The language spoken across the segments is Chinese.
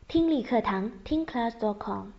听力课堂听 class.com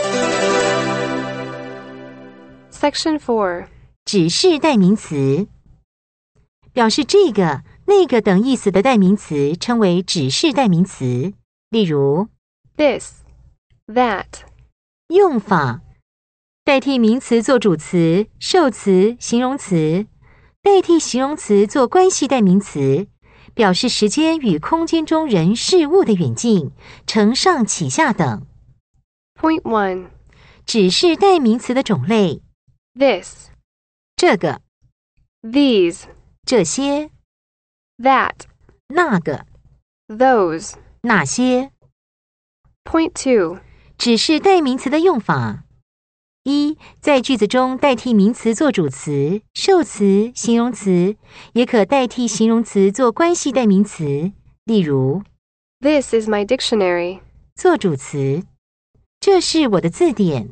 Section 4. 指示代名词，表示这个、那个等意思的代名词称为指示代名词。例如 This, that. 用法，代替名词做主词、受词、形容词，代替形容词做关系代名词，表示时间与空间中人事物的远近、承上启下等。 Point 1. 指示代名词的种类， This, 这个、 these, 这些、 that, 那个、 those. 那些。 Point 2. 指示代名词的用法：一，在句子中代替名词做主词、受词、形容词，也可代替形容词做关系代名词。例如 This is my dictionary. 做主词，这是我的字典；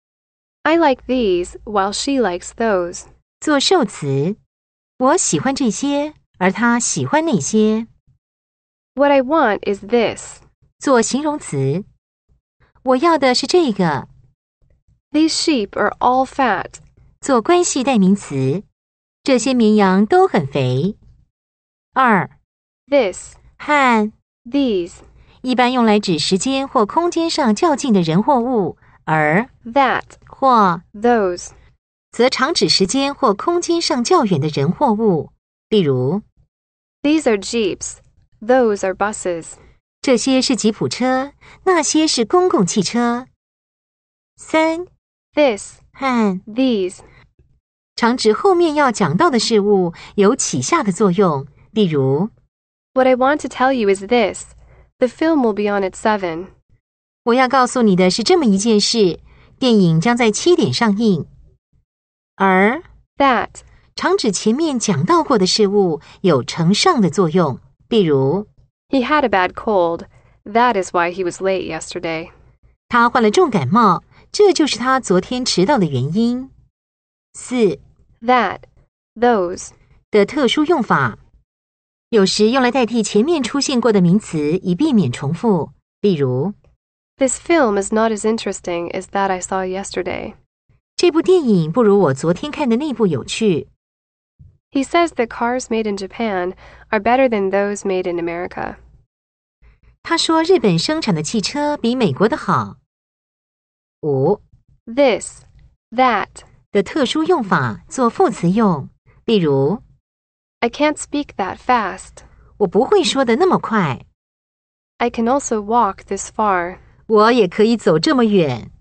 I like these while she likes those. 做受词，我喜欢这些，而他喜欢那些； What I want is this. 做形容词，我要的是这个； These sheep are all fat. 做关系代名词，这些绵羊都很肥。二， This, 和 these, 一般用来指时间或空间上较近的人或物，而 that, 或 those. 则常指时间或空间上较远的人或物。例如 These are jeeps. Those are buses. 这些是吉普车，那些是公共汽车。三， This, 和 these. 常指后面要讲到的事物有起下的作用。例如 What I want to tell you is this. The film will be on at 7. 我要告诉你的是这么一件事，电影将在7点上映。而 That, 常指前面讲到过的事物有承上的作用。例如 he had a bad cold. That is why he was late yesterday. 他患了重感冒，这就是他昨天迟到的原因。四， That, those. 的特殊用法，有时用来代替前面出现过的名词，以避免重复。例如 This film is not as interesting as that I saw yesterday. 这部电影不如我昨天看的那部有趣。 He says that cars made in Japan are better than those made in America. 他说日本生产的汽车比美国的好。五， This, that. 的特殊用法做副词用。例如 I can't speak that fast. 我不会说的那么快， I can also walk this far. 我也可以走这么远。